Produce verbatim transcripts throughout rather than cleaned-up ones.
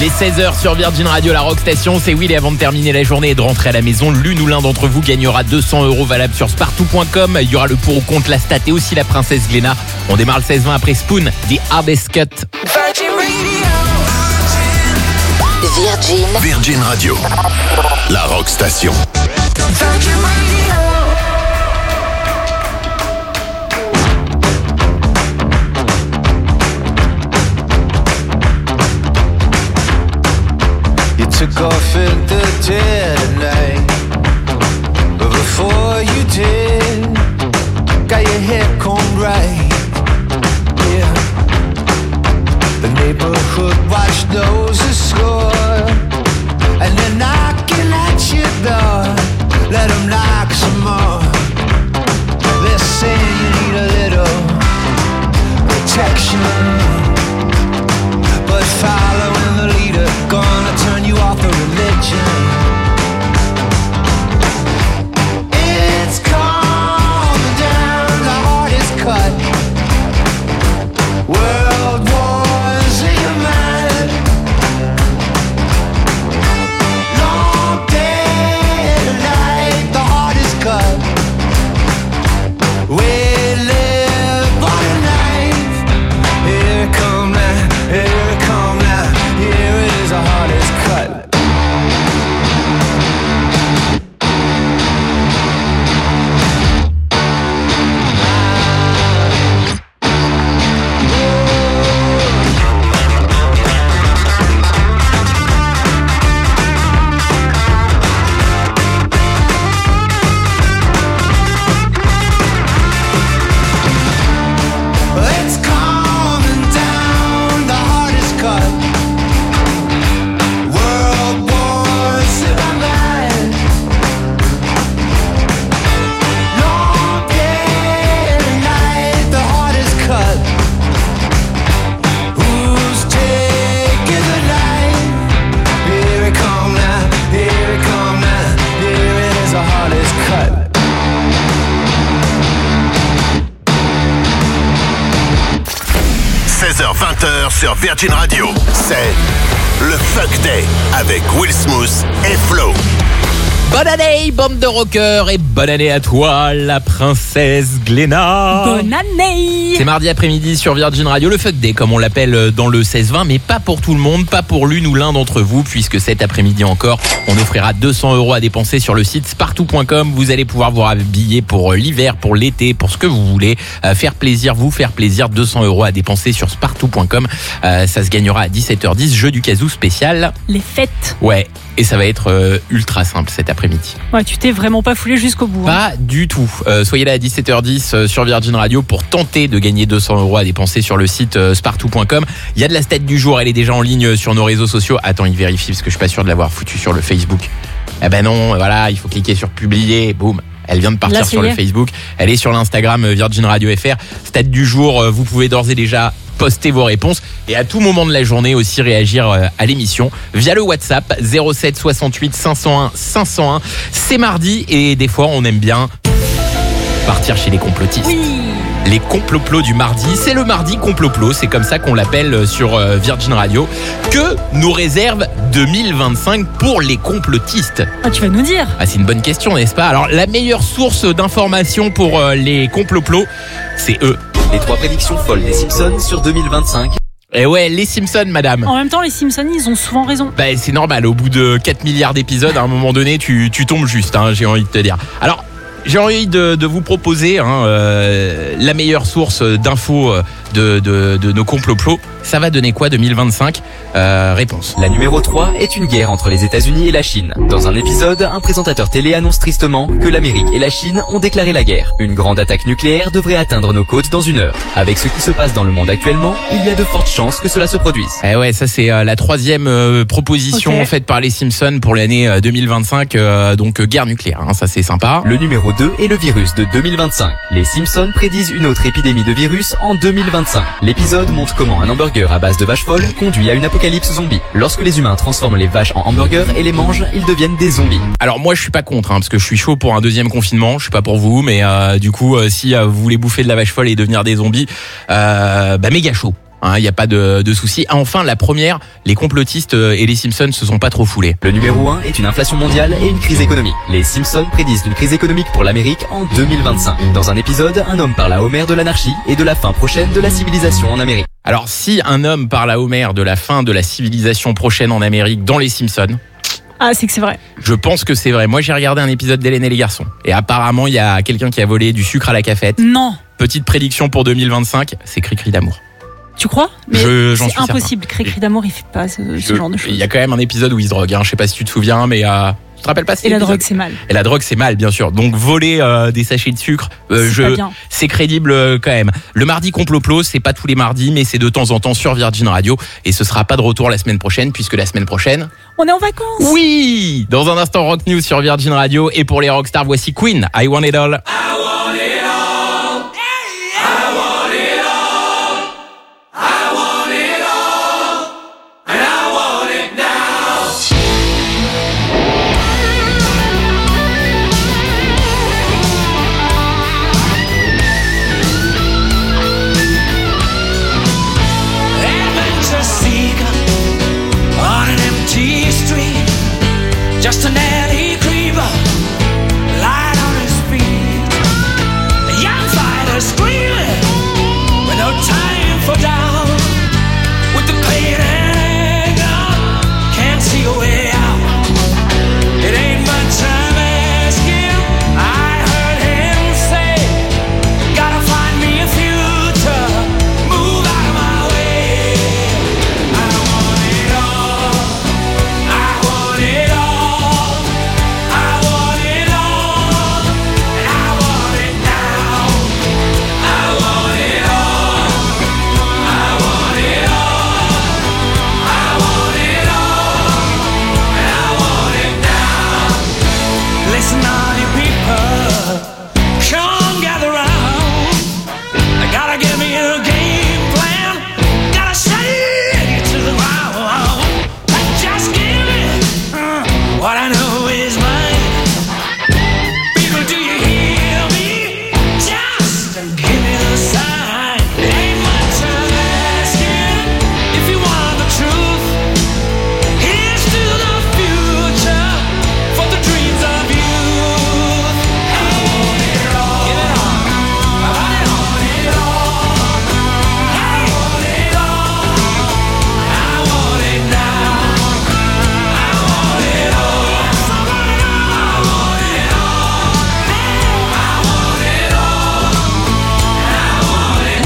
Il est seize heures sur Virgin Radio, la Rock Station. C'est Will et avant de terminer la journée et de rentrer à la maison, l'une ou l'un d'entre vous gagnera deux cents euros valables sur spartou point com. Il y aura le pour ou contre, la stat et aussi la princesse Glénat. On démarre le seize vingt après Spoon, The Hardest Cut. Virgin. Virgin Radio, la Rock Station. You took off in the dead of night, but before you did, got your hair combed right. Yeah, the neighborhood watch knows the score, and they're knocking at your door. Let them knock some more. They're saying you need a little protection, but following the leader gonna turn you off the religion. It's calm down, the heart is cut. World wars in your mind. Long day and night, the heart is cut. We live on a knife. Here it come now, here it come now. Here it is, the heart is cut. It's calming down, the heart is cut. World wars in my mind. Long day and night, the heart is cut. Who's taking the knife? Here it come now, here it come now. Here it is, the heart is cut. seize heures vingt sur Virgin Radio, c'est le Fuck Day avec Will Smooth et Flo. Bonne année, bande de rockers, et bonne année à toi, la princesse Glénat. Bonne année. C'est mardi après-midi sur Virgin Radio, le Fuck Day comme on l'appelle dans le seize vingt, mais pas pour tout le monde, pas pour l'une ou l'un d'entre vous, puisque cet après-midi encore, on offrira deux cents euros à dépenser sur le site spartou point com. Vous allez pouvoir vous habiller pour l'hiver, pour l'été, pour ce que vous voulez, euh, faire plaisir, vous faire plaisir, deux cents euros à dépenser sur spartou point com. Euh, ça se gagnera à dix-sept heures dix, jeu du casou spécial. Les fêtes. Ouais, et ça va être euh, ultra simple cet après-midi. Ouais, tu t'es vraiment pas foulé jusqu'au bout. Hein. Pas du tout. Euh, soyez là à dix-sept heures dix euh, sur Virgin Radio pour tenter de gagner deux cents euros à dépenser sur le site euh, spartou point com. Il y a de la stat du jour, elle est déjà en ligne sur nos réseaux sociaux. Attends, il vérifie parce que je suis pas sûr de l'avoir foutu sur le Facebook. Eh ben non, voilà, il faut cliquer sur publier, boum. Elle vient de partir Là, sur le Facebook. Elle est sur l'Instagram euh, Virgin Radio F R. Stat du jour, euh, vous pouvez d'ores et déjà poster vos réponses et à tout moment de la journée aussi réagir euh, à l'émission via le WhatsApp zéro sept soixante-huit cinq cent un cinq cent un. C'est mardi et des fois on aime bien partir chez les complotistes. Oui. Les comploplos du mardi, c'est le mardi comploplo, c'est comme ça qu'on l'appelle sur euh, Virgin Radio. Que nous réserve deux mille vingt-cinq pour les complotistes? Ah, tu vas nous dire. Ah, c'est une bonne question, n'est-ce pas? Alors, la meilleure source d'information pour euh, les comploplos, c'est eux. Les trois prédictions folles des Simpsons sur deux mille vingt-cinq. Et ouais, les Simpsons, madame. En même temps, les Simpsons, ils ont souvent raison. Bah, c'est normal, au bout de quatre milliards d'épisodes, à un moment donné, tu, tu tombes juste, hein, j'ai envie de te dire. Alors, j'ai envie de, de vous proposer hein, euh, la meilleure source d'infos de, de, de nos comploplos. Ça va donner quoi deux mille vingt-cinq? euh, Réponse. La numéro trois est une guerre entre les États-Unis et la Chine. Dans un épisode, un présentateur télé annonce tristement que l'Amérique et la Chine ont déclaré la guerre. Une grande attaque nucléaire devrait atteindre nos côtes dans une heure. Avec ce qui se passe dans le monde actuellement, il y a de fortes chances que cela se produise. Eh ouais, ça c'est euh, la troisième euh, proposition Okay. faite par les Simpsons pour l'année euh, deux mille vingt-cinq. Euh, donc euh, guerre nucléaire, hein, ça c'est sympa. Le numéro deux est le virus de deux mille vingt-cinq. Les Simpsons prédisent une autre épidémie de virus en deux mille vingt-cinq. L'épisode montre comment un hamburger à base de vaches folles conduit à une apocalypse zombie. Lorsque les humains transforment les vaches en hamburgers et les mangent, ils deviennent des zombies. Alors moi je suis pas contre, hein, parce que je suis chaud pour un deuxième confinement. Je suis pas pour vous, mais euh, du coup euh, si euh, vous voulez bouffer de la vache folle et devenir des zombies, euh, bah méga chaud. Il n'y a pas de, de souci. Enfin, la première, les complotistes et les Simpsons se sont pas trop foulés. Le numéro un est une inflation mondiale et une crise économique. Les Simpsons prédisent une crise économique pour l'Amérique en deux mille vingt-cinq. Dans un épisode, un homme parle à Homer de l'anarchie et de la fin prochaine de la civilisation en Amérique. Alors, si un homme parle à Homer de la fin de la civilisation prochaine en Amérique dans les Simpsons... Ah, c'est que c'est vrai. Je pense que c'est vrai. Moi, j'ai regardé un épisode d'Hélène et les garçons. Et apparemment, il y a quelqu'un qui a volé du sucre à la cafette. Non. Petite prédiction pour deux mille vingt-cinq, c'est Cri-Cri d'amour. Tu crois? Mais Je- j'en c'est suis certain. impossible. Cri-Cri d'amour, il fait pas ce, ce Je- genre de choses. Il y a quand même un épisode où il se drogue. Hein. Je sais pas si tu te souviens, mais euh, tu te rappelles pas cet Et la épisode drogue, c'est mal. Et la drogue, c'est mal, bien sûr. Donc voler euh, des sachets de sucre, euh, C'est je, pas bien. c'est crédible euh, quand même. Le mardi complot, c'est pas tous les mardis, mais c'est de temps en temps sur Virgin Radio. Et ce sera pas de retour la semaine prochaine, puisque la semaine prochaine... On est en vacances. Oui. Dans un instant, Rock News sur Virgin Radio. Et pour les rockstars, voici Queen, I Want It All. Adventure seeker on an empty street, just an alley creeper, light on his feet. A young fighter screaming with no time for doubt, with the pain and anger, can't see a way out. It ain't much I'm asking, I heard him say, gotta find me a future, move out of my way. I want it all, I want it all, I want it all, and I want it now. I want it all, I want it all, I want it all, and I want it now. Listen, all you people, come gather round. I gotta give me a game plan. Gotta shake it to the ground. Just give me uh, what I know is mine. People, do you hear me? Just give me the sign. Ain't much I'm asking if you want the truth. Here's to the future for the dreams of youth. I want it all. Give it all. I want it all. I want it all. I want it now. I want it all. I want it all. I want it all. I want it all. I want it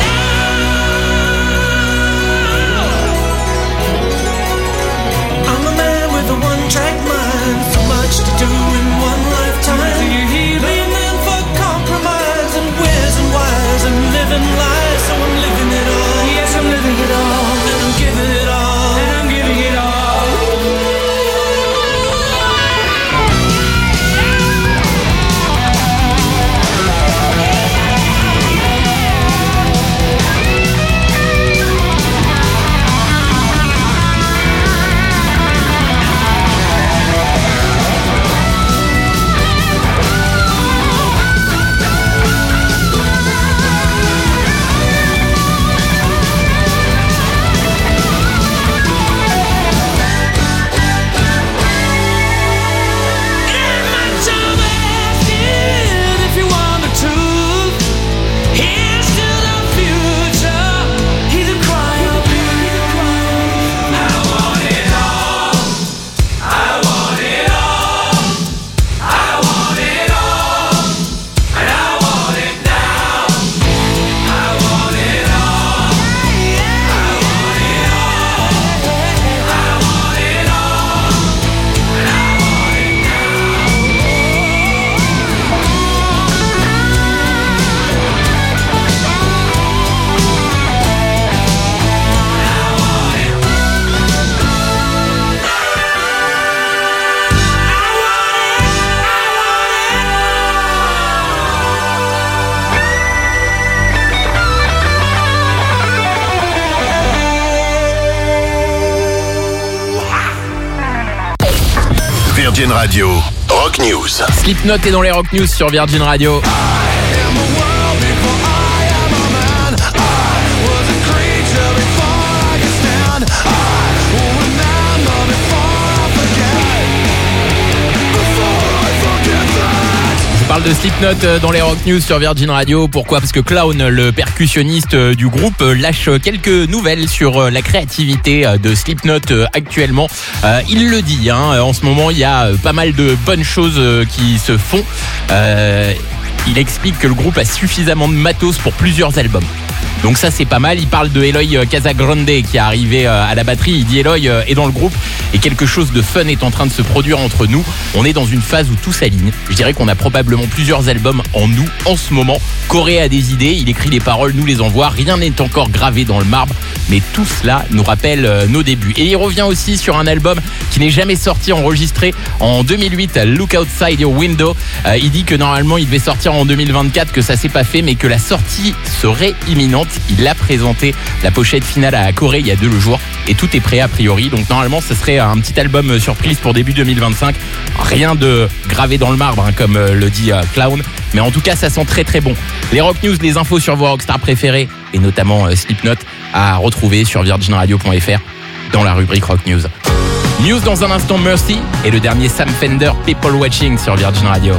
now. I'm a man with a one-track mind, so much to do in one lifetime. Do you hear me? Man for compromise and where's and whys and living lies, so I'm living it all. Yes, I'm living it all, and I'm giving it all, and I'm giving it all. Ain't much I'm asking if you want the truth. Here's to the future, either cry or bleed. I want it all, I want it all, I want it all, and I want it now. I want it all, I want it all, I want it all, and I want it Virgin Radio, Rock News. Slipknot est dans les Rock News sur Virgin Radio. I am a world before I am a man. I was a creature before parle de Slipknot dans les Rock News sur Virgin Radio. Pourquoi ? Parce que Clown, le percussionniste du groupe, lâche quelques nouvelles sur la créativité de Slipknot actuellement. Il le dit, hein, en ce moment il y a pas mal de bonnes choses qui se font. Euh, il explique que le groupe a suffisamment de matos pour plusieurs albums. Donc ça c'est pas mal. Il parle de Eloy Casagrande qui est arrivé à la batterie. Il dit Eloy est dans le groupe et quelque chose de fun est en train de se produire entre nous. On est dans une phase où tout s'aligne. Je dirais qu'on a probablement plusieurs albums en nous en ce moment. Corey a des idées, il écrit les paroles, nous les envoie. Rien n'est encore gravé dans le marbre, mais tout cela nous rappelle nos débuts. Et il revient aussi sur un album qui n'est jamais sorti, enregistré en deux mille huit, Look Outside Your Window. Euh, il dit que normalement il devait sortir en deux mille vingt-quatre, que ça s'est pas fait, mais que la sortie serait imminente. Il a présenté la pochette finale à Corée il y a deux jours et tout est prêt a priori. Donc normalement ce serait un petit album surprise pour début deux mille vingt-cinq. Rien de gravé dans le marbre, hein, comme le dit euh, Clown, mais en tout cas ça sent très très bon. Les Rock News, les infos sur vos rockstars préférés et notamment euh, Slipknot à retrouver sur virgin radio point f r dans la rubrique Rock News. News dans un instant, Mercy et le dernier Sam Fender, People Watching sur Virgin Radio.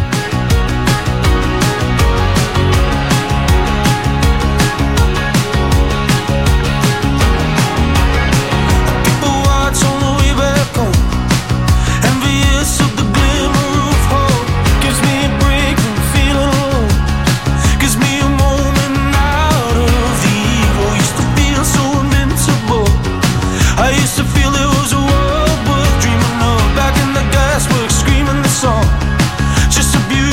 Just a beauty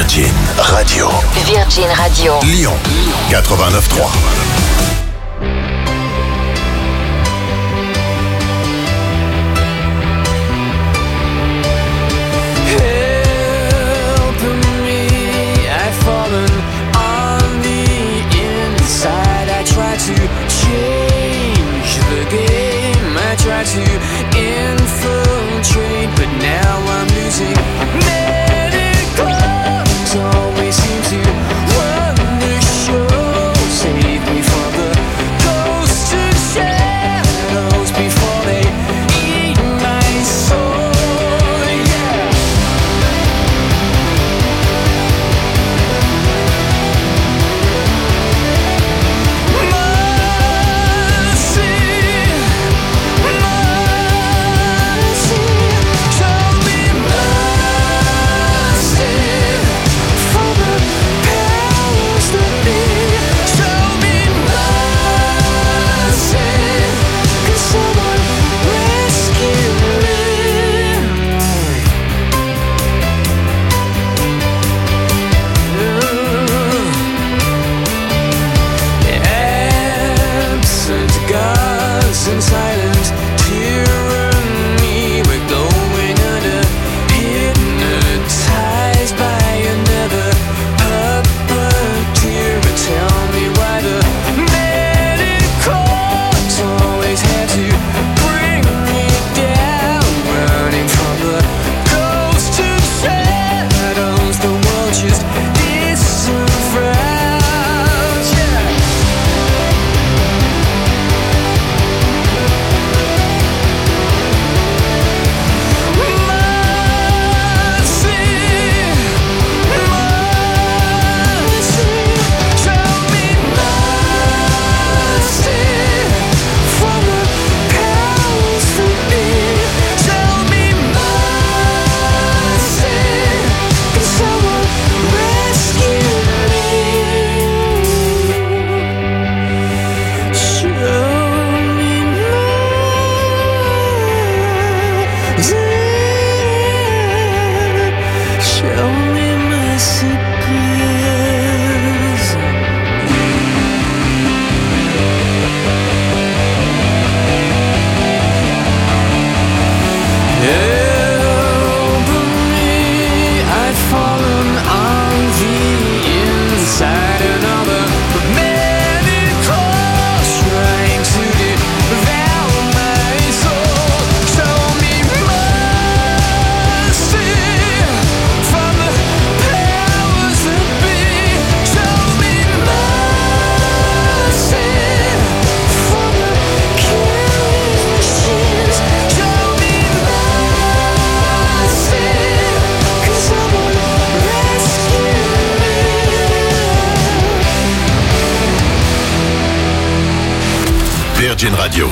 Virgin Radio. Virgin Radio. Lyon quatre-vingt-neuf trois. To infiltrate, but now I'm losing. Medicals always seem to run the show. Save me from the ghosts and shadows before they eat my soul. Yeah. And silent tyranny, we're going under, hypnotized by another puppeteer. But tell me why the medicals always have to bring me down, running from the ghosts and shadows. The world just disavows. Yeah. Virgin Radio.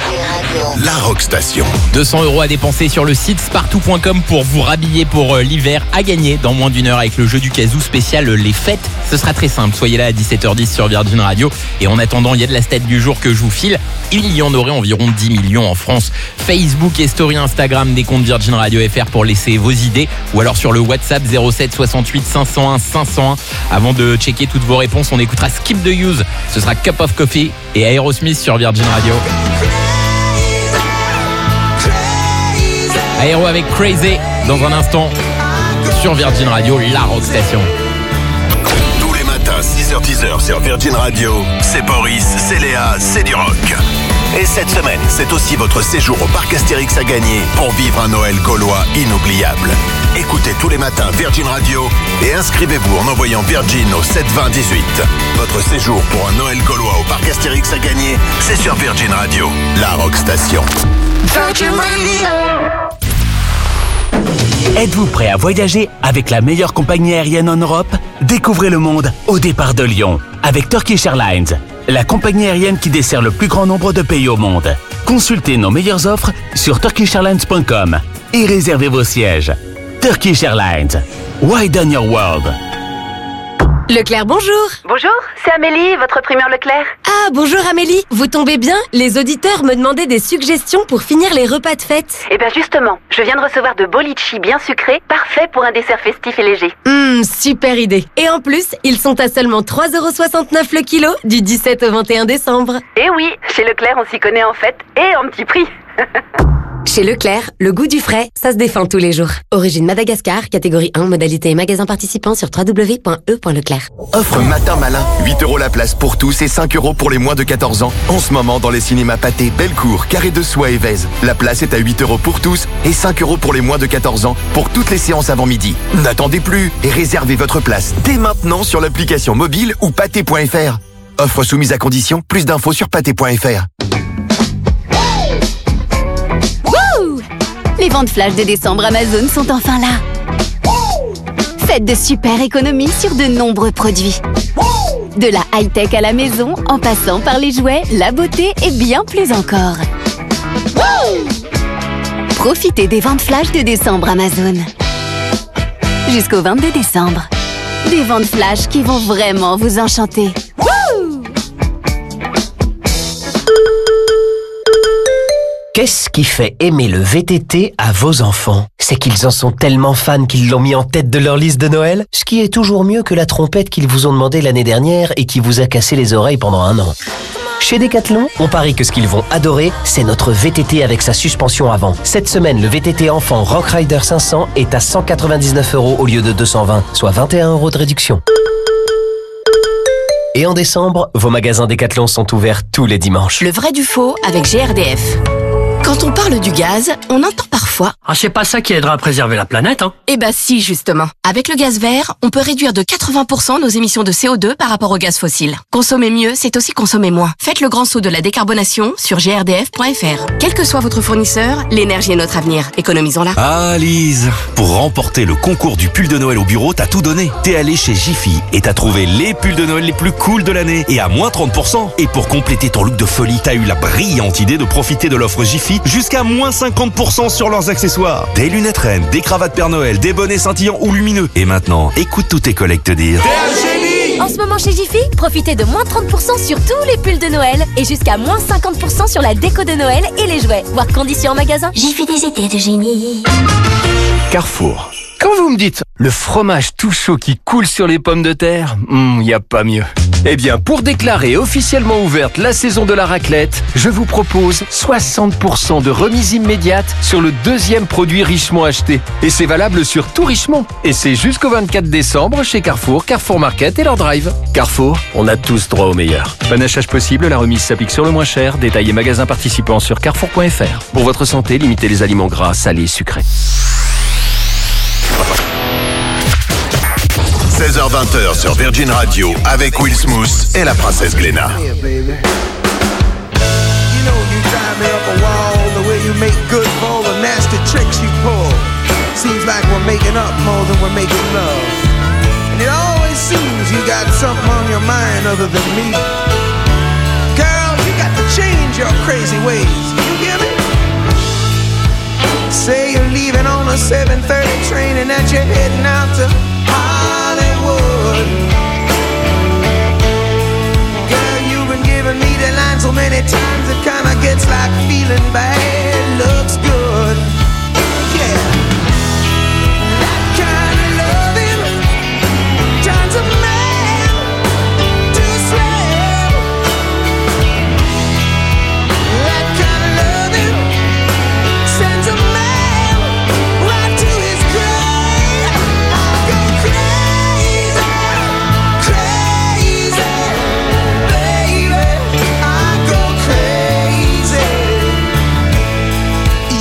La Rock Station. deux cents euros à dépenser sur le site spartou point com pour vous rhabiller pour euh, l'hiver, à gagner dans moins d'une heure avec le jeu du Kazoo spécial euh, Les Fêtes. Ce sera très simple, soyez là à dix-sept heures dix sur Virgin Radio. Et en attendant, il y a de la stat du jour que je vous file. Il y en aurait environ dix millions en France. Facebook et Story Instagram des comptes Virgin Radio F R pour laisser vos idées. Ou alors sur le WhatsApp zéro sept soixante-huit cinq cent un cinq cent un. Avant de checker toutes vos réponses, on écoutera Skip the Use. Ce sera Cup of Coffee et Aerosmith sur Virgin Radio. Aéro avec Crazy dans un instant sur Virgin Radio, la Rock Station. Tous les matins, six heures dix sur Virgin Radio, c'est Boris, c'est Léa, c'est du rock. Et cette semaine, c'est aussi votre séjour au parc Astérix à gagner pour vivre un Noël gaulois inoubliable. Écoutez tous les matins Virgin Radio et inscrivez-vous en envoyant Virgin au sept vingt dix-huit. Votre séjour pour un Noël gaulois au parc Astérix à gagner, c'est sur Virgin Radio, la Rock Station. Virgin Radio. Êtes-vous prêt à voyager avec la meilleure compagnie aérienne en Europe? Découvrez le monde au départ de Lyon avec Turkish Airlines, la compagnie aérienne qui dessert le plus grand nombre de pays au monde. Consultez nos meilleures offres sur turkish airlines point com et réservez vos sièges. Turkish Airlines, widen your world. Leclerc, bonjour. Bonjour, c'est Amélie, votre primeur Leclerc. Ah, bonjour Amélie. Vous tombez bien? Les auditeurs me demandaient des suggestions pour finir les repas de fête. Eh bien justement, je viens de recevoir de beaux litchis bien sucrés, parfaits pour un dessert festif et léger. Hum, super idée. Et en plus, ils sont à seulement trois euros soixante-neuf le kilo, du dix-sept au vingt et un décembre. Eh oui, chez Leclerc, on s'y connaît en fait, et en petit prix. Chez Leclerc, le goût du frais, ça se défend tous les jours. Origine Madagascar, catégorie un, modalité et magasin participant sur w w w point e point leclerc. Offre Matin Malin, huit euros la place pour tous et cinq euros pour les moins de quatorze ans. En ce moment, dans les cinémas Pathé, Bellecour, Carré de Soie et Vèze. La place est à huit euros pour tous et cinq euros pour les moins de quatorze ans pour toutes les séances avant midi. N'attendez plus et réservez votre place dès maintenant sur l'application mobile ou pathé point f r. Offre soumise à condition, plus d'infos sur pathé point f r. Les ventes flash de décembre Amazon sont enfin là. Faites de super économies sur de nombreux produits. De la high-tech à la maison, en passant par les jouets, la beauté et bien plus encore. Profitez des ventes flash de décembre Amazon. Jusqu'au vingt-deux décembre. Des ventes flash qui vont vraiment vous enchanter. Qu'est-ce qui fait aimer le V T T à vos enfants? C'est qu'ils en sont tellement fans qu'ils l'ont mis en tête de leur liste de Noël, ce qui est toujours mieux que la trompette qu'ils vous ont demandé l'année dernière et qui vous a cassé les oreilles pendant un an. Chez Decathlon, on parie que ce qu'ils vont adorer, c'est notre V T T avec sa suspension avant. Cette semaine, le V T T enfant Rock Rider cinq cents est à cent quatre-vingt-dix-neuf euros au lieu de deux cent vingt, soit vingt et un euros de réduction. Et en décembre, vos magasins Decathlon sont ouverts tous les dimanches. Le vrai du faux avec G R D F. Quand on parle du gaz, on entend parfois... Ah, c'est pas ça qui aidera à préserver la planète, hein? Eh ben si, justement. Avec le gaz vert, on peut réduire de quatre-vingts pour cent nos émissions de C O deux par rapport au gaz fossile. Consommer mieux, c'est aussi consommer moins. Faites le grand saut de la décarbonation sur g r d f point f r. Quel que soit votre fournisseur, l'énergie est notre avenir. Économisons-la. Ah, Lise, pour remporter le concours du pull de Noël au bureau, t'as tout donné. T'es allé chez Jiffy et t'as trouvé les pulls de Noël les plus cool de l'année et à moins trente pour cent. Et pour compléter ton look de folie, t'as eu la brillante idée de profiter de l'offre Jiffy jusqu'à moins cinquante pour cent sur leurs accessoires. Des lunettes reines, des cravates Père Noël, des bonnets scintillants ou lumineux. Et maintenant, écoute tous tes collègues te dire... T'es un génie! En ce moment chez Jiffy, profitez de moins trente pour cent sur tous les pulls de Noël et jusqu'à moins cinquante pour cent sur la déco de Noël et les jouets. Voir conditions en magasin. Jiffy, des étés de génie. Carrefour. Quand vous me dites le fromage tout chaud qui coule sur les pommes de terre, il mmh, n'y a pas mieux. Eh bien, pour déclarer officiellement ouverte la saison de la raclette, je vous propose soixante pour cent de remise immédiate sur le deuxième produit Richemont acheté. Et c'est valable sur tout Richemont. Et c'est jusqu'au vingt-quatre décembre chez Carrefour, Carrefour Market et leur drive. Carrefour, on a tous droit au meilleur. Panachage possible, la remise s'applique sur le moins cher. Détail et magasin participants sur carrefour point f r. Pour votre santé, limitez les aliments gras, salés et sucrés. seize heures vingt sur Virgin Radio avec Will Smooth et la princesse Glenna. You know you drive me up a wall the way you make good for all the nasty tricks you pull. Seems like we're making up more than we're making love. And it always seems you got something on your mind other than me. Girl, you got to change your crazy ways. You hear me? Say you're leaving on a seven thirty train and that you're heading out to Hollywood. Girl, you've been giving me the line so many times it kinda gets like feeling bad looks good. Yeah, that kind of loving turns a man to a slave. That kind of loving sends a man right to his grave. I go crazy, crazy, baby. I go crazy.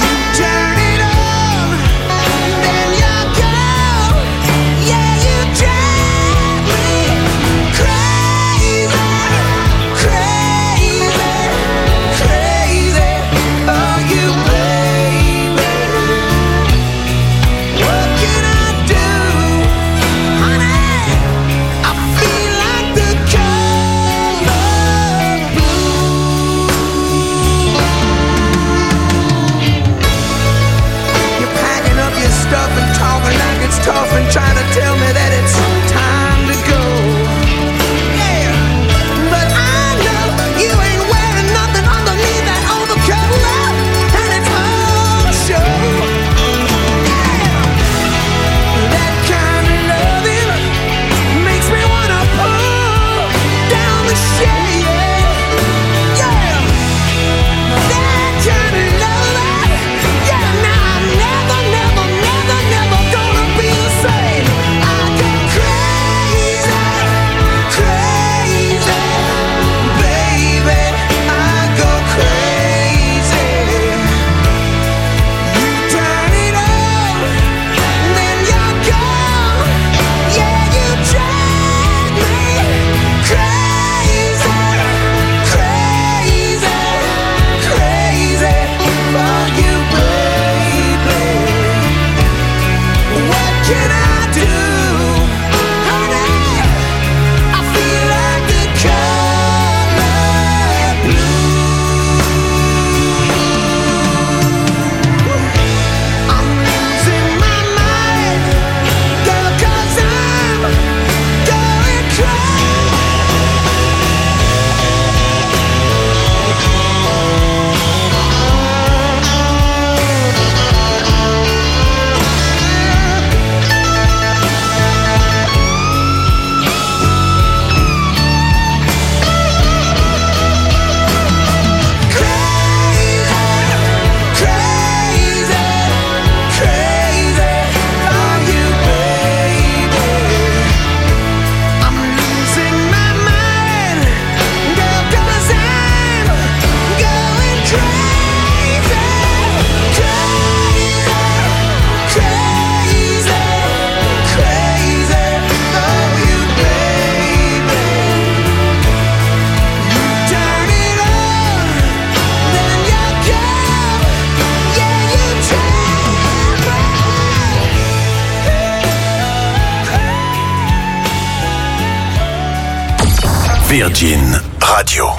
Virgin Radio.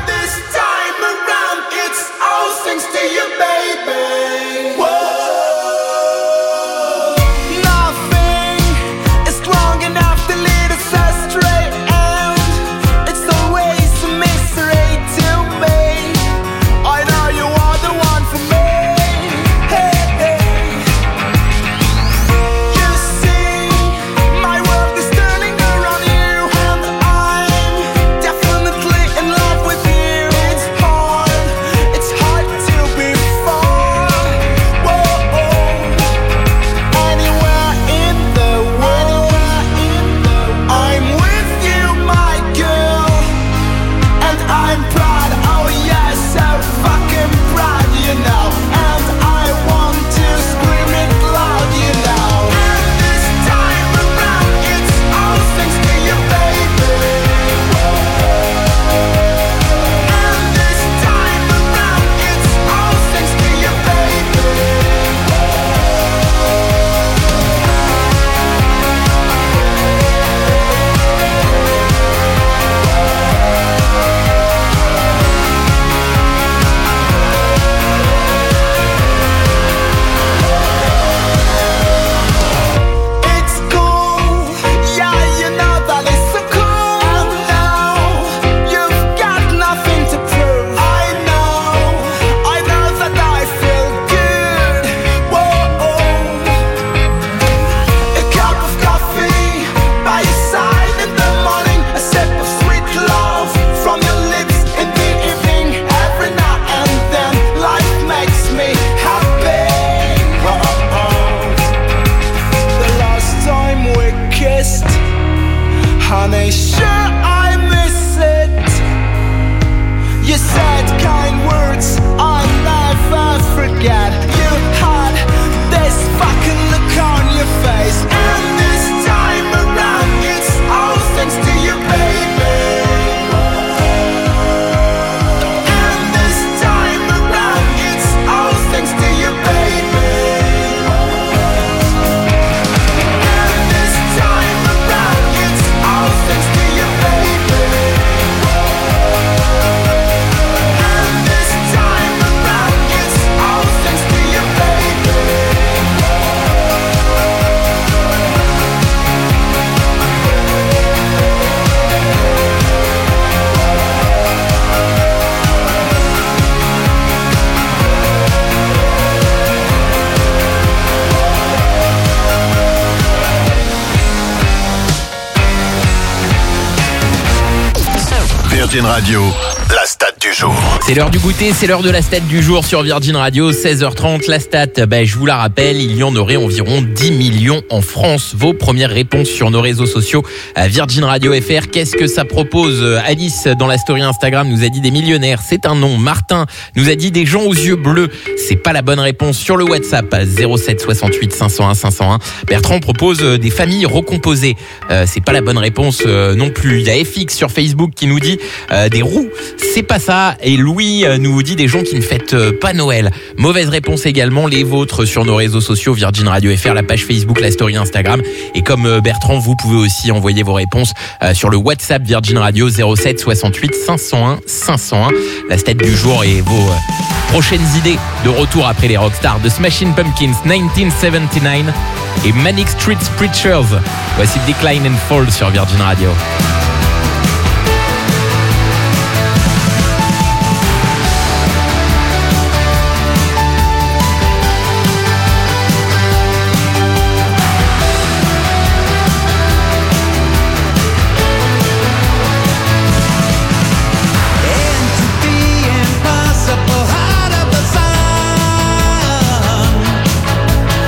Virgin Radio, la stat du jour. C'est l'heure du goûter, c'est l'heure de la stat du jour sur Virgin Radio, seize heures trente. La stat, ben, je vous la rappelle, il y en aurait environ dix millions en France. Vos premières réponses sur nos réseaux sociaux à Virgin Radio F R. Qu'est-ce que ça propose? Alice, dans la story Instagram, nous a dit des millionnaires, c'est un nom. Martin nous a dit des gens aux yeux bleus. C'est pas la bonne réponse. Sur le WhatsApp, zéro sept soixante-huit cinq cent un cinq cent un. Bertrand propose des familles recomposées. Euh, c'est pas la bonne réponse euh, non plus. Il y a F X sur Facebook qui nous dit euh, des roues. C'est pas ça. Et Louis euh, nous dit des gens qui ne fêtent euh, pas Noël. Mauvaise réponse également. Les vôtres sur nos réseaux sociaux, Virgin Radio F R, la page Facebook, la story Instagram. Et comme euh, Bertrand, vous pouvez aussi envoyer vos réponses euh, sur le WhatsApp Virgin Radio zéro sept soixante-huit cinq cent un cinq cent un. La stat du jour et vos euh, prochaines idées de retour après les rockstars de Smashing Pumpkins dix-neuf soixante-dix-neuf et Manic Street Preachers. Voici Decline and Fall sur Virgin Radio.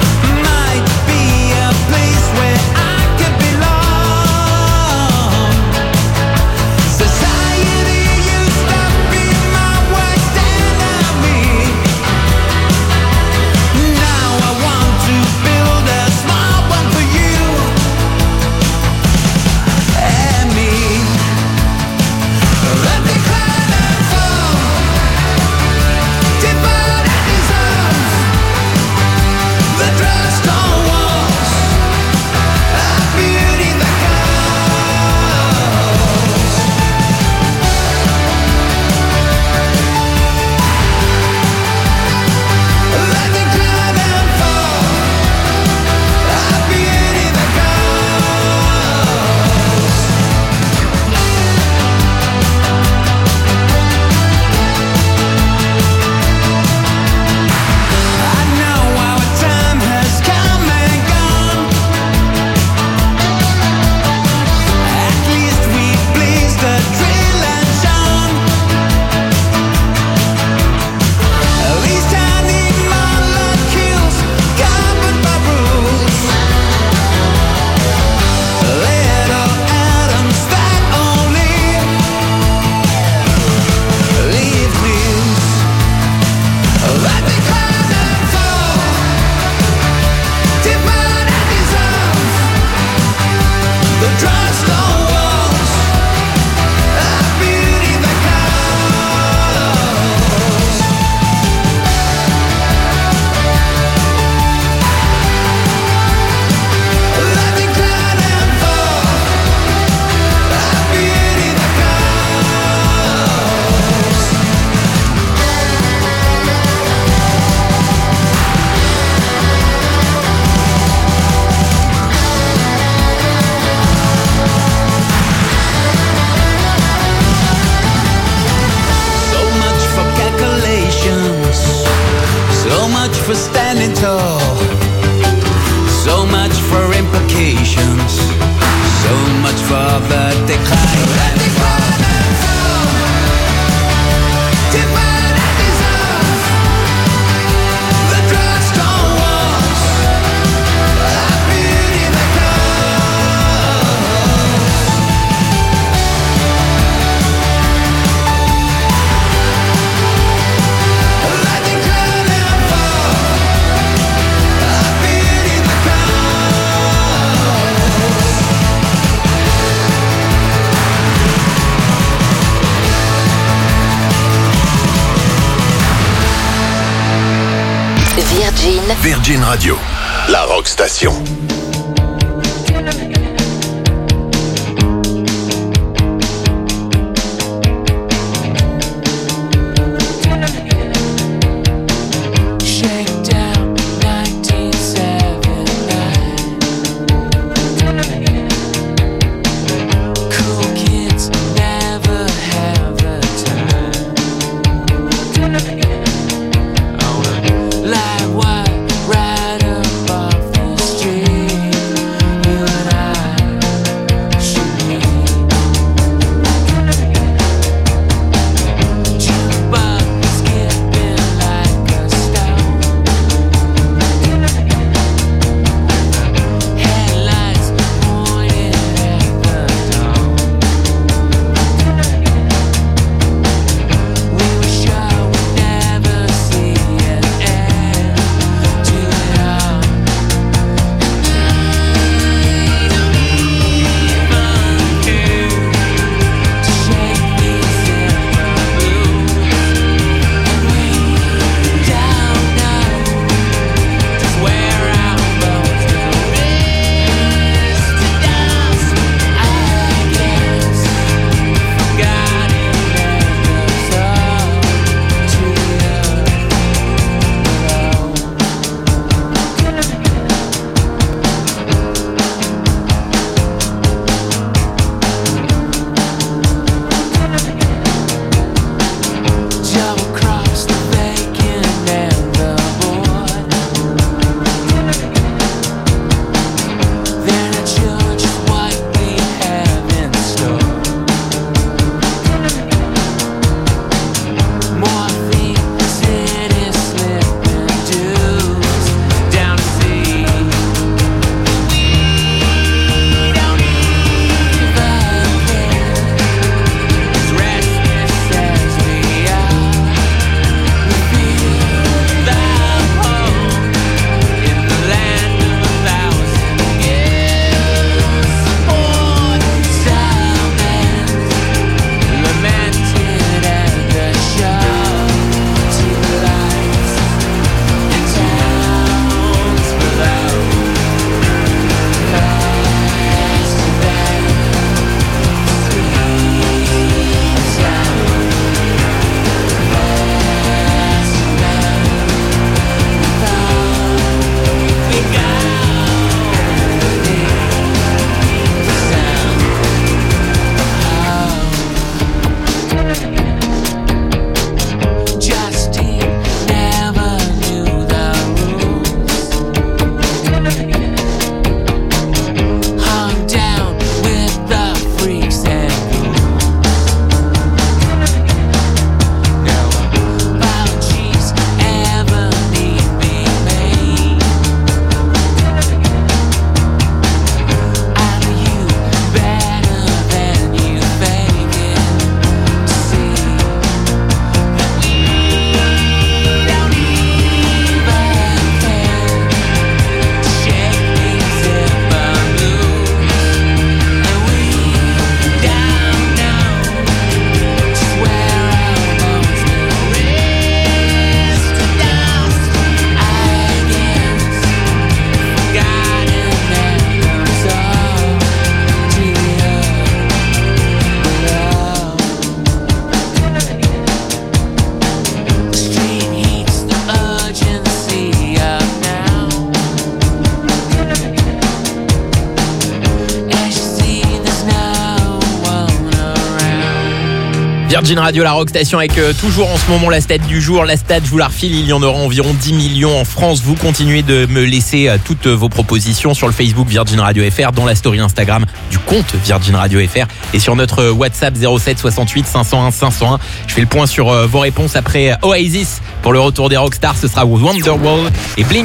Might be a place where I could belong. standing tall. So much for implications, so much for the decline and fall. Divide and dissolve the crust on walls. I pity the Virgin. Virgin Radio, la rock station. Like what right above the street. Virgin Radio, la rock station avec euh, toujours en ce moment la stat du jour. La stat, je vous la refile, il y en aura environ dix millions en France. Vous continuez de me laisser euh, toutes vos propositions sur le Facebook Virgin Radio F R, dans la story Instagram du compte Virgin Radio F R et sur notre WhatsApp zéro sept soixante-huit cinq cent un cinq cent un. Je fais le point sur euh, vos réponses après Oasis. Pour le retour des rockstars, ce sera Wonderwall et Blink.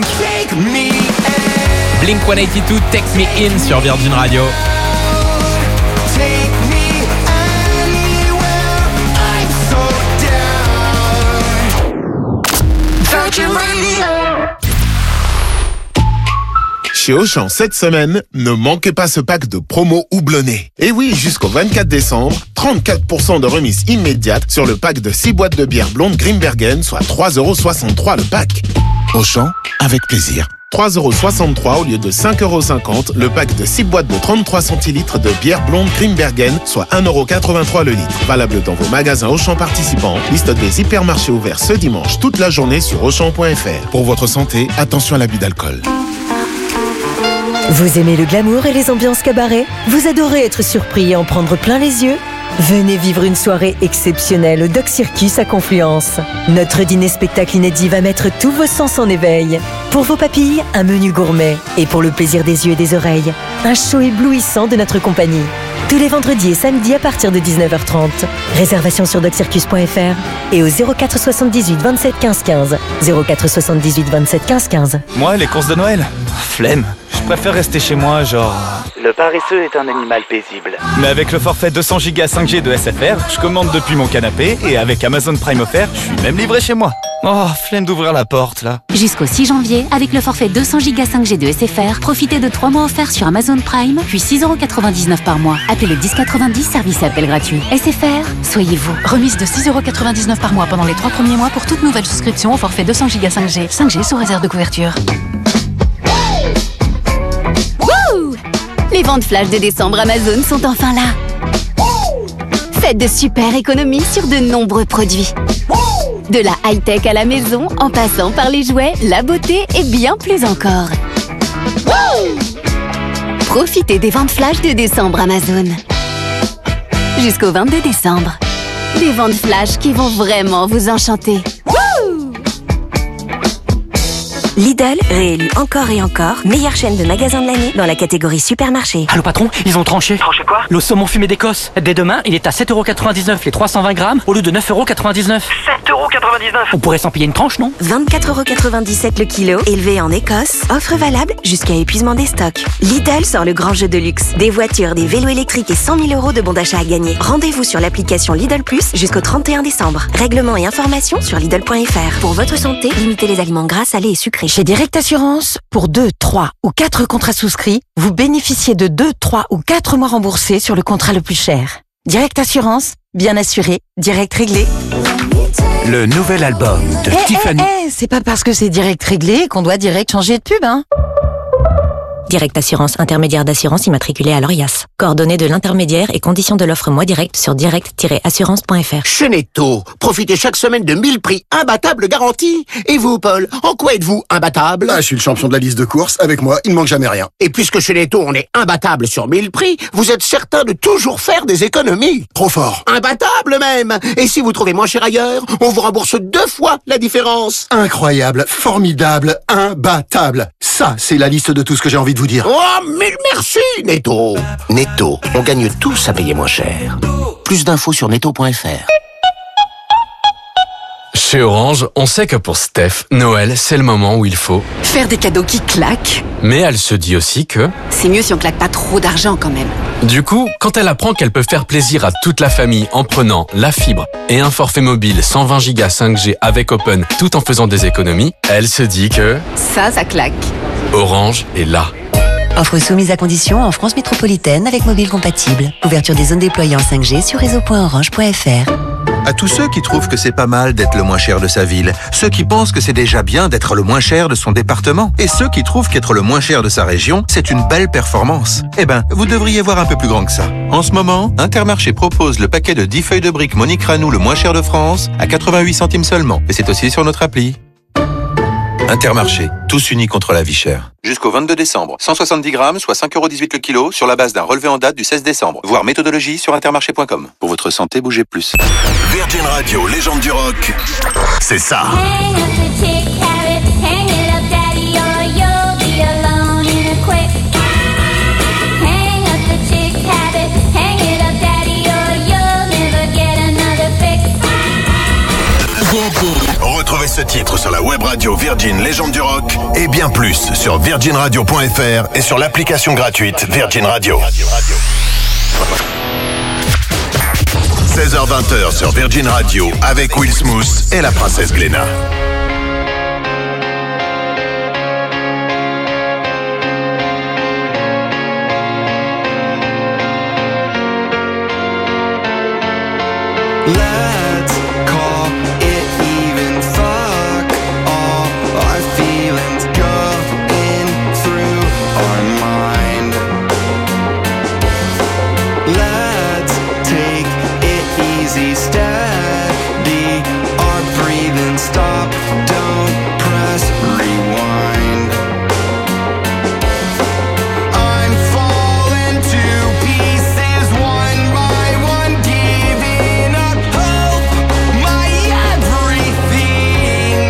Blink cent quatre-vingt-douze, Take Me In sur Virgin Radio. Chez Auchan cette semaine, ne manquez pas ce pack de promo houblonné. Et oui, jusqu'au vingt-quatre décembre, trente-quatre pour cent de remise immédiate sur le pack de six boîtes de bière blonde Grimbergen, soit trois euros soixante-trois le pack. Auchan, avec plaisir. trois euros soixante-trois au lieu de cinq euros cinquante, le pack de six boîtes de trente-trois centilitres de bière blonde Grimbergen, soit un euro quatre-vingt-trois le litre. Valable dans vos magasins Auchan participants. Liste des hypermarchés ouverts ce dimanche toute la journée sur auchan point f r. Pour votre santé, attention à l'abus d'alcool. Vous aimez le glamour et les ambiances cabaret? Vous adorez être surpris et en prendre plein les yeux? Venez vivre une soirée exceptionnelle au Doc Circus à Confluence. Notre dîner-spectacle inédit va mettre tous vos sens en éveil. Pour vos papilles, un menu gourmet. Et pour le plaisir des yeux et des oreilles, un show éblouissant de notre compagnie. Tous les vendredis et samedis à partir de dix-neuf heures trente. Réservation sur doc circus point f r et au zéro quatre soixante-dix-huit vingt-sept quinze quinze. zéro quatre soixante-dix-huit vingt-sept quinze quinze. Moi, les courses de Noël, flemme. Je préfère rester chez moi, genre... Le paresseux est un animal paisible. Mais avec le forfait deux cents gigas cinq G de S F R, je commande depuis mon canapé et avec Amazon Prime offert, je suis même livré chez moi. Oh, flemme d'ouvrir la porte, là. Jusqu'au six janvier, avec le forfait deux cents gigas cinq G de S F R, profitez de trois mois offerts sur Amazon Prime, puis six euros quatre-vingt-dix-neuf par mois. Appelez le dix quatre-vingt-dix, service et appel gratuit. S F R, soyez vous. Remise de six euros quatre-vingt-dix-neuf par mois pendant les trois premiers mois pour toute nouvelle souscription au forfait deux cents gigas cinq G. cinq G sous réserve de couverture. Les ventes flash de décembre Amazon sont enfin là. Faites de super économies sur de nombreux produits. De la high-tech à la maison, en passant par les jouets, la beauté et bien plus encore. Profitez des ventes flash de décembre Amazon. Jusqu'au vingt-deux décembre. Des ventes flash qui vont vraiment vous enchanter. Lidl, réélu encore et encore, meilleure chaîne de magasins de l'année dans la catégorie supermarché. Allô patron, ils ont tranché. Tranché quoi? Le saumon fumé d'Écosse. Dès demain, il est à sept euros quatre-vingt-dix-neuf les trois cent vingt grammes au lieu de neuf euros quatre-vingt-dix-neuf. sept euros quatre-vingt-dix-neuf. On pourrait s'en payer une tranche, non? vingt-quatre euros quatre-vingt-dix-sept le kilo, élevé en Écosse. Offre valable jusqu'à épuisement des stocks. Lidl sort le grand jeu de luxe. Des voitures, des vélos électriques et cent mille euros de bons d'achat à gagner. Rendez-vous sur l'application Lidl Plus jusqu'au trente et un décembre. Règlement et informations sur Lidl point f r. Pour votre santé, limitez les aliments gras, salés et sucrés. Chez Direct Assurance, pour deux, trois ou quatre contrats souscrits, vous bénéficiez de deux, trois ou quatre mois remboursés sur le contrat le plus cher. Direct Assurance, bien assuré, direct réglé. Le nouvel album de Eh, Tiffany. eh, eh, c'est pas parce que c'est direct réglé qu'on doit direct changer de pub, hein. Direct Assurance, intermédiaire d'assurance immatriculé à l'Orias. Coordonnées de l'intermédiaire et conditions de l'offre mois direct sur direct tiret assurance point f r. Chez Netto, profitez chaque semaine de mille prix imbattables garantis. Et vous, Paul, en quoi êtes-vous imbattable? Ah, je suis le champion de la liste de courses. Avec moi, il ne manque jamais rien. Et puisque chez Netto, on est imbattable sur mille prix, vous êtes certain de toujours faire des économies. Trop fort. Imbattable même. Et si vous trouvez moins cher ailleurs, on vous rembourse deux fois la différence. Incroyable, formidable, imbattable. Ça, c'est la liste de tout ce que j'ai envie de vous dire. Oh, mille merci, Netto. Netto, on gagne tous à payer moins cher. Plus d'infos sur netto point f r. Chez Orange, on sait que pour Steph, Noël, c'est le moment où il faut. Faire des cadeaux qui claquent. Mais elle se dit aussi que... C'est mieux si on claque pas trop d'argent quand même. Du coup, quand elle apprend qu'elle peut faire plaisir à toute la famille en prenant la fibre et un forfait mobile cent vingt gigas cinq G avec Open tout en faisant des économies, elle se dit que... Ça, ça claque. Orange est là. Offre soumise à condition en France métropolitaine avec mobile compatible. Ouverture des zones déployées en cinq G sur réseau point orange point f r. À tous ceux qui trouvent que c'est pas mal d'être le moins cher de sa ville, ceux qui pensent que c'est déjà bien d'être le moins cher de son département, et ceux qui trouvent qu'être le moins cher de sa région, c'est une belle performance. Eh ben, vous devriez voir un peu plus grand que ça. En ce moment, Intermarché propose le paquet de dix feuilles de briques Monique Ranou le moins cher de France à quatre-vingt-huit centimes seulement. Et c'est aussi sur notre appli. Intermarché, tous unis contre la vie chère. Jusqu'au vingt-deux décembre, cent soixante-dix grammes, soit cinq euros dix-huit le kilo, sur la base d'un relevé en date du seize décembre. Voir méthodologie sur intermarché point com. Pour votre santé, bougez plus. Virgin Radio, légende du rock, c'est ça. Retrouvez ce titre sur la web radio Virgin Légende du Rock et bien plus sur virgin radio point f r et sur l'application gratuite Virgin Radio. seize heures vingt sur Virgin Radio avec Will Smooth et la princesse Glenna. Let's call it even. Fuck all our feelings going through our mind. Let's take it easy, steady our breathing. Stop, don't press rewind. I'm falling to pieces one by one, giving up hope, my everything.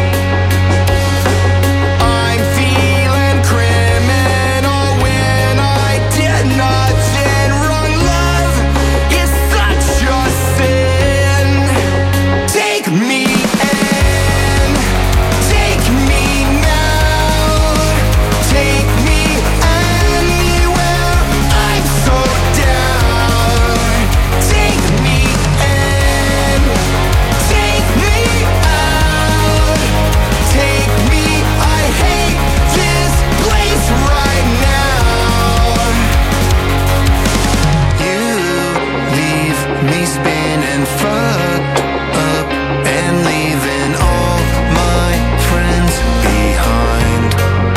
I'm feeling criminal when I did nothing wrong. Love is such a sin. Take me in, take me now, take me anywhere. I'm so down. Take me in, take me out, take me. I hate this place right now. You leave me spinning, fucked up, and leaving all my friends behind.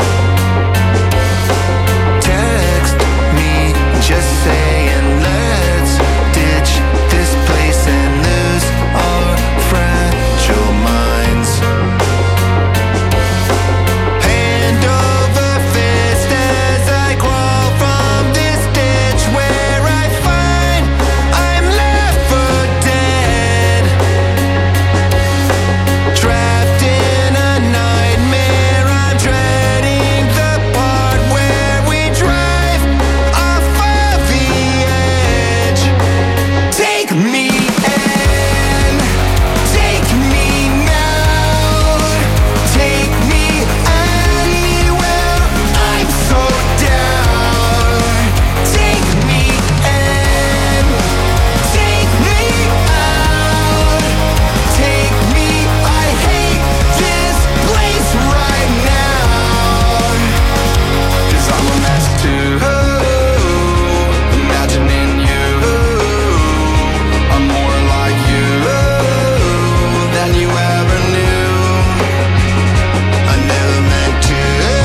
Text me just saying let's ditch this place and lose our fragile minds. Hand over fist as I crawl from this ditch where I find I'm left for dead. Trapped in a nightmare, I'm dreading the part where we drive off of the edge. Take me in, take me now, take me anywhere. I'm so down. Take me in, take me out, take me. I hate this place right now. 'Cause I'm a mess too. Imagining you, I'm more like you than you ever knew. I never meant to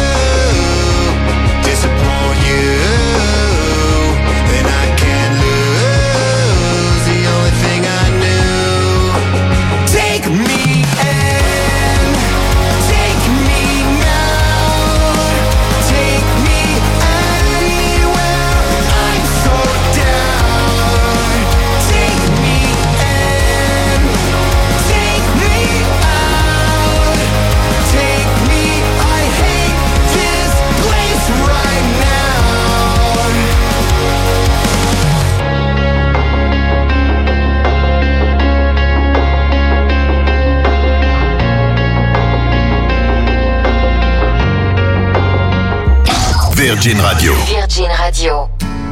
disappoint you, and I can't lose the only thing I knew. Take me in, take me now, take me anywhere. I'm so down. Take me in, take me out, take me. I hate this place right now. Virgin Radio. Virgin Radio.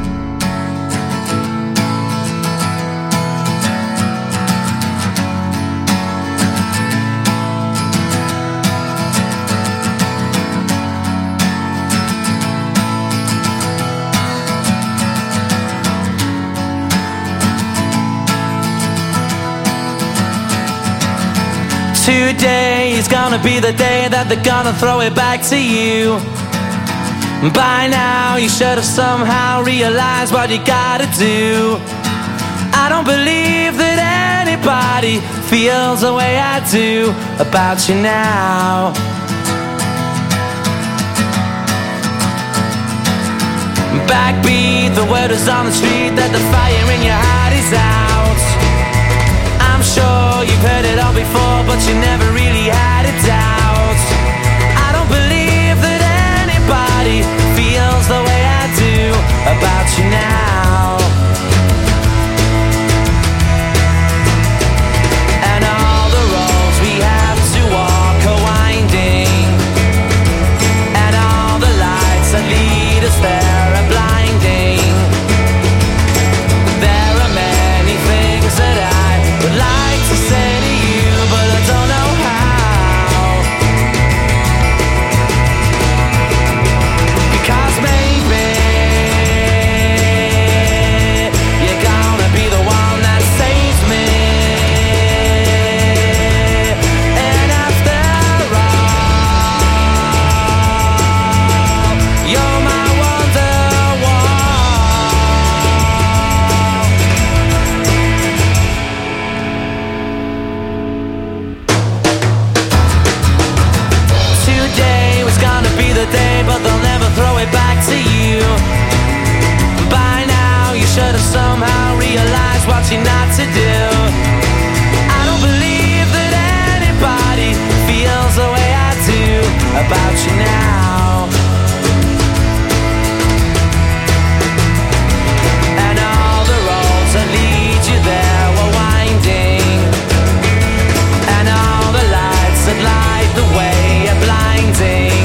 Today is gonna be the day that they're gonna throw it back to you. By now you should have somehow realized what you gotta do. I don't believe that anybody feels the way I do about you now. backbeat, the word is on the street that the fire in your heart is out. I'm sure you've heard it all before, but you never really had a doubt. I don't believe that anybody feels the way I do about you now. And all the roads we have to walk are winding, and all the lights that lead us there are blinding. There are many things that I would like to say to you, but I don't know how. Because maybe you're gonna be the one that saves me. And after all, you're my wonderwall. Today was gonna be the day, but they'll never throw it back to you. By now you should have somehow realized what you're not to do. I don't believe that anybody feels the way I do about you now. And all the roads that lead you there were winding, and all the lights that light the way are blinding.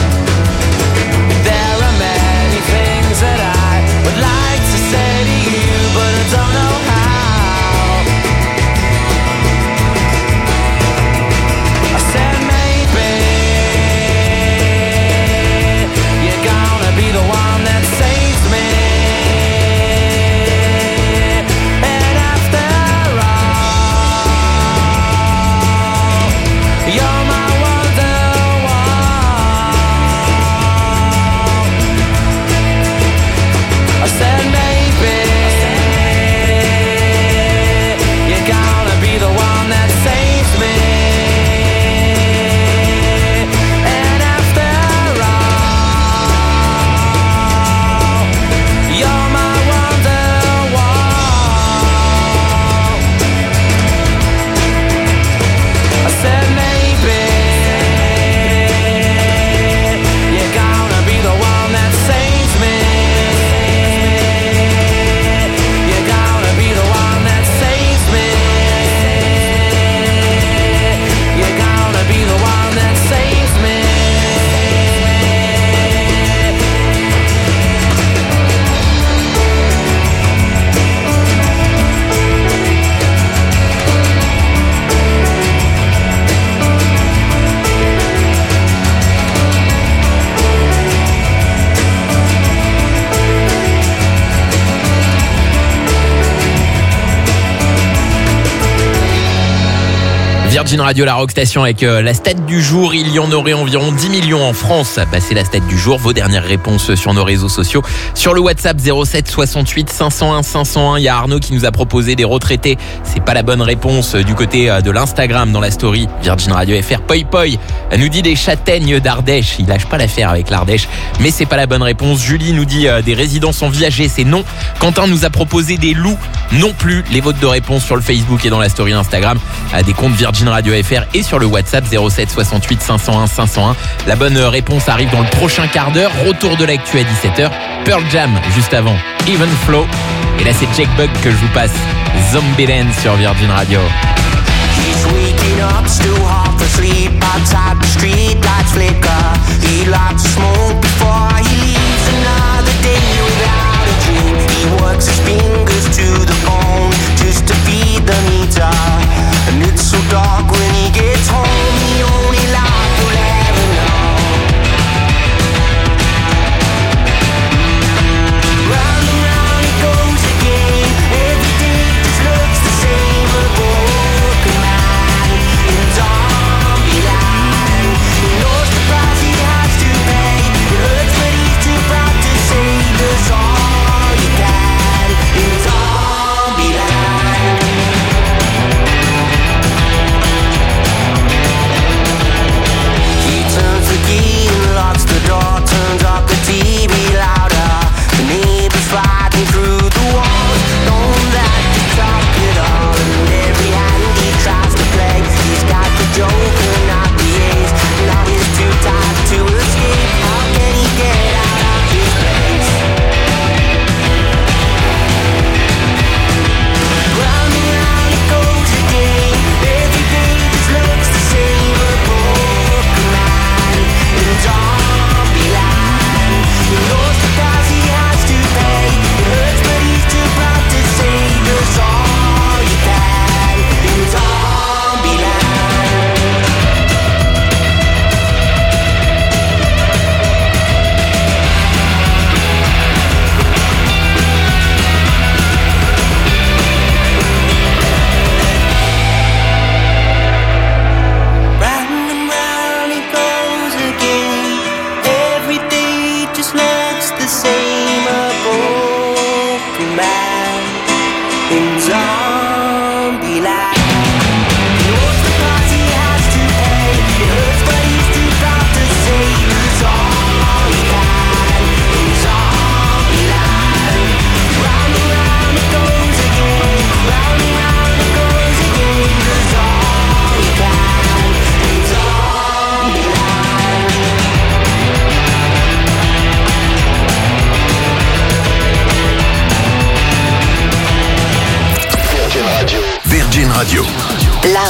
There are many things that I would like to say to you, but I don't know how. I said maybe you're gonna be the one that saves me. And after all, you're my wonderwall. I said maybe you're gonna be the one that saves me. And after all, you're my wonderwall. I said maybe you're gonna be the one that saves me. You're gonna be the one that saves me. You're gonna be the one that saves me. Virgin Radio, la rock station avec euh, la stat du jour. Il y en aurait environ dix millions en France à passer la stat du jour. Vos dernières réponses sur nos réseaux sociaux. Sur le WhatsApp zéro sept soixante-huit cinq cent un cinq cent un, il y a Arnaud qui nous a proposé des retraités. C'est pas la bonne réponse du côté de l'Instagram dans la story Virgin Radio F R. Poi Poi nous dit des châtaignes d'Ardèche. Il lâche pas l'affaire avec l'Ardèche, mais c'est pas la bonne réponse. Julie nous dit euh, des résidences en viager, c'est non. Quentin nous a proposé des loups, non plus. Les votes de réponse sur le Facebook et dans la story Instagram à des comptes Virgin Radio F R et sur le WhatsApp zéro sept soixante-huit cinq cent un cinq cent un. La bonne réponse arrive dans le prochain quart d'heure. Retour de l'actu à dix-sept heures. Pearl Jam juste avant Even Flow. Et là c'est Jake Bug que je vous passe. Zombieland sur Virgin Radio. He's waking up, still half asleep. Outside the street lights flicker. He likes to smoke before he leaves. Another day without a dream. He works his fingers to the bone just to feed the meter. And it's so dark when he gets home. The only life he'll ever know. Round and round he goes again. Every day just looks the same. A broken man in Zombieland. He knows the price he has to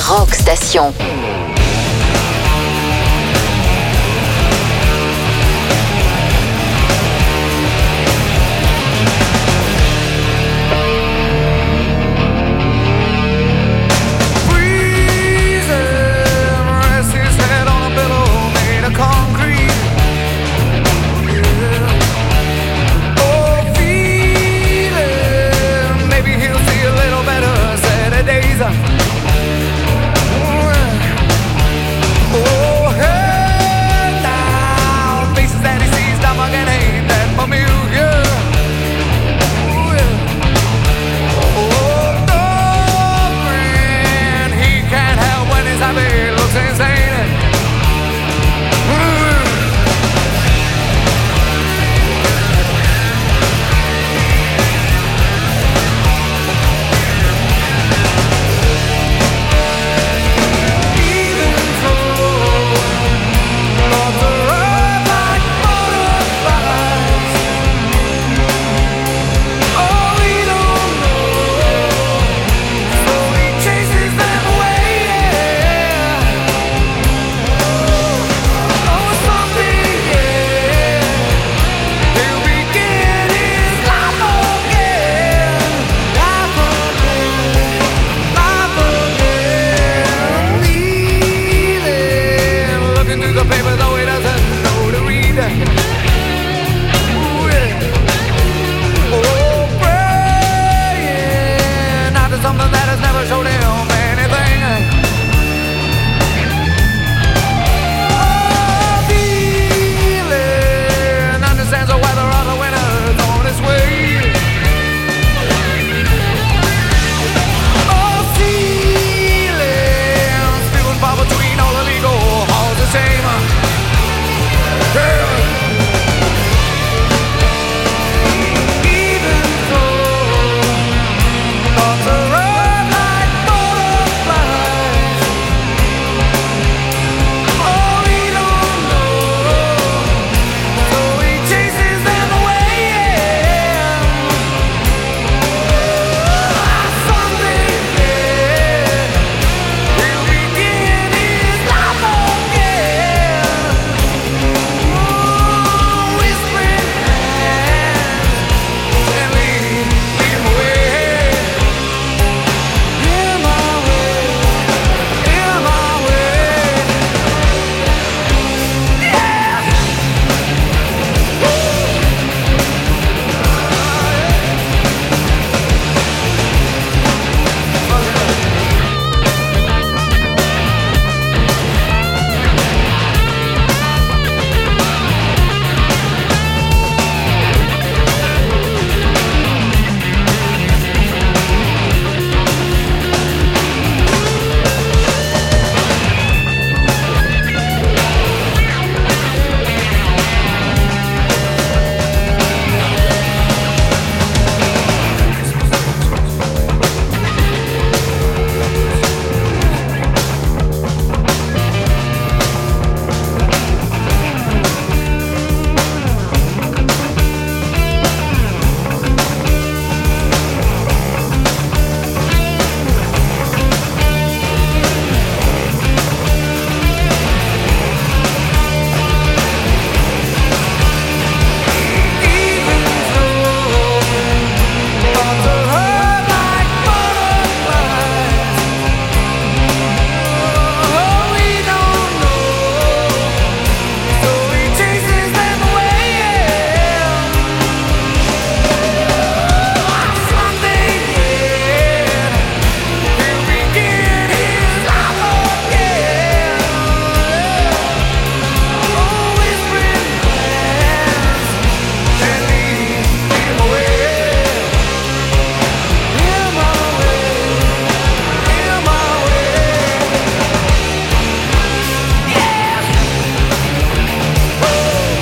Rock Station.